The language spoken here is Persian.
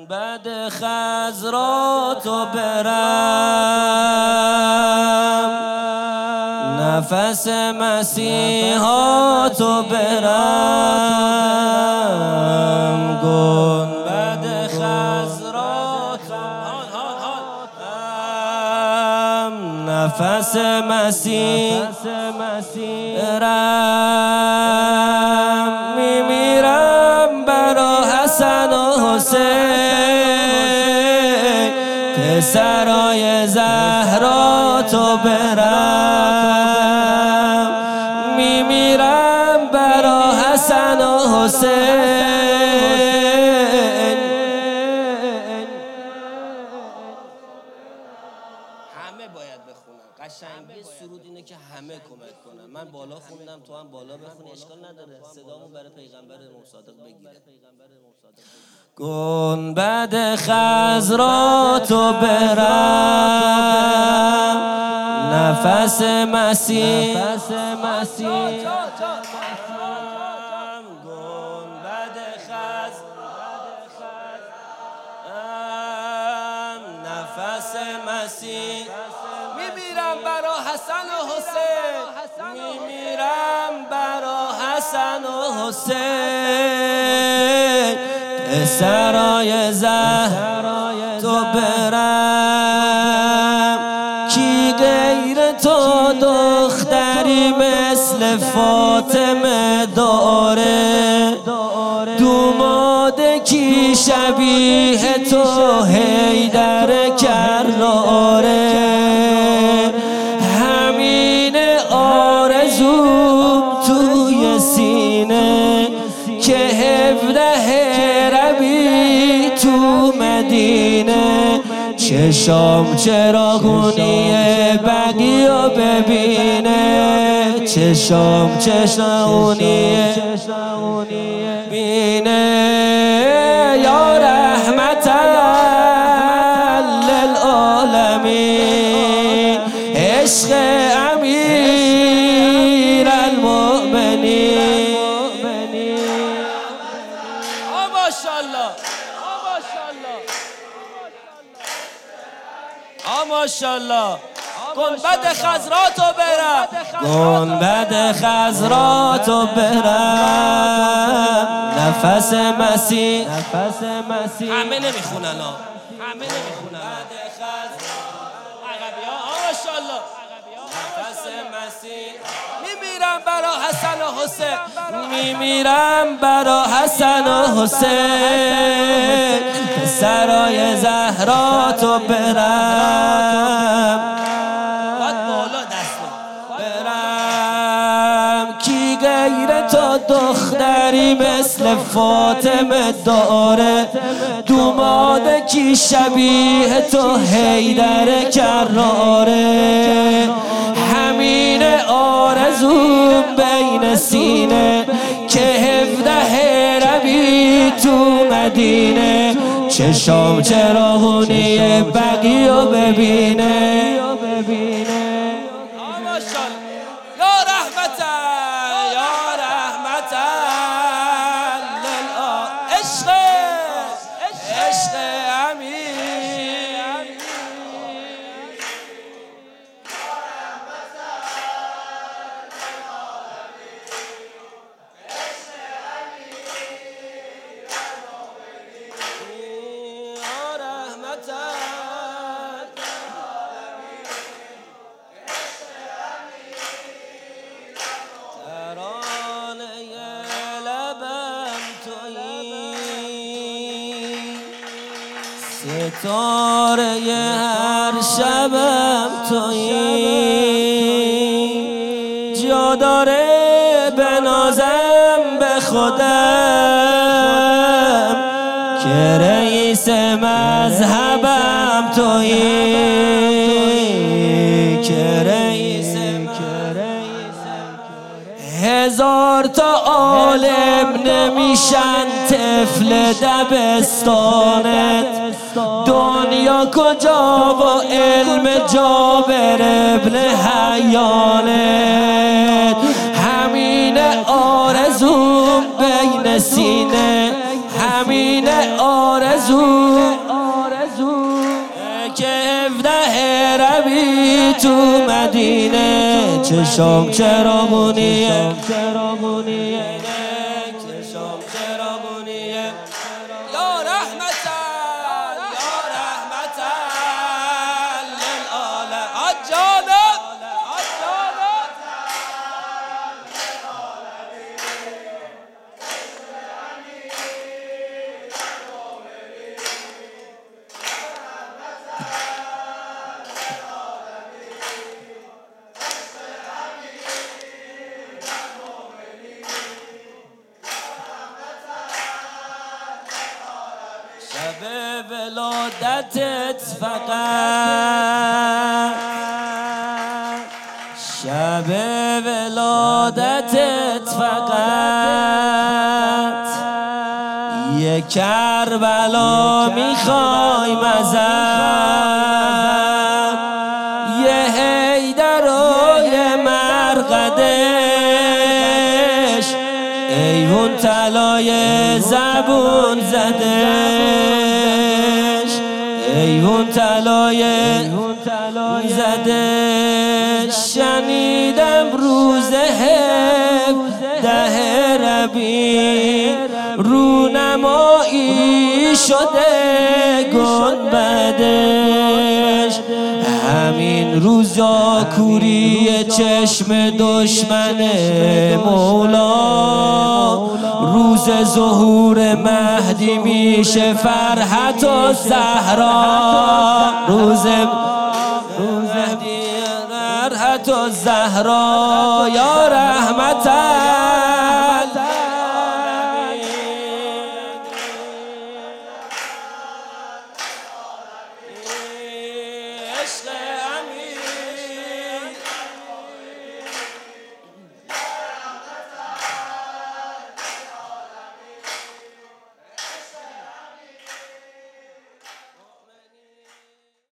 گنبد خضراتو برم، نفس مسیحاتو برم، گنبد خضراتو برم، نفس مسیح برم، میمیرم برا حسن و حسین، پسرای زهرا تو برم، میمیرم برا حسن و حسین. همه باید بخونن. قشنگی سرود اینه که همه کمک کنن. من بالا خوندم، تو هم بالا بخونی، اشکال نداره. صدامون برای پیغمبر صادق بگیره. گنبد خضراتو برم، نفس مسیح گنبد خضراتو، نفس مسیح، میمیرم برا حسن و حسین، میمیرم برا حسن و حسین، پسرای زهرا تو برم، کی غیر تو دختری مثل فاطمه داره، دوماد کی شبیه تو حیدر کراره، همین آرزوم توی سینه که 17 ربیع تو مدینه، چشام چراغونی بقیو ببینه، چشام چراغونی بینه، یا رحمتا للعالمین، عشق امیر المؤمنین. ماشاءالله. گنبد خضراتو برم، گنبد خضراتو برم، نفس مسیح. همه نمیخونن ها، همه نمیخونن. ماشاءالله. نفس مسیح، میمیرم برا حسن و حسین، میمیرم برا حسن و حسین، پسرای زهرا تو برم، برم، کی غیر تو دختری مثل فاطمه داره، دوماد کی شبیه تو حیدر کراره، همین آرزوم بین سینه که 17 ربیع تو مدینه، چشام چراغونی بقیو ببینه. یا رحمتا یا رحمتا عشق امیر، ستاره هر شبم تویی، جا داره بنازم به خودم که رئیس مذهبم تویی، که رئیس 1000 تا عالم نمیشن طفل دبستانت، دنیا کجا و علم جابر ابن حیانت، همین آرزوم بین سینه، همین آرزو که 17 ربیع تو مدینه چشام چراغونیه چشام چراغونیه یا رحمتا للعالم عجانب شب ولادتت فقط شب ولادتت فقط یه کربلا میخوای مزد یه حیدر و یه مرقدش ایوون طلای زبون زدش ایوون طلای زدش شنیدم روز 17 ربیع رونمایی شده گنبدش همین روزا کوری چشم دشمن مولا روز ظهور مهدی میشه فرحت و زهرا روز مهدی فرحت و زهرا یا رحمتا عشق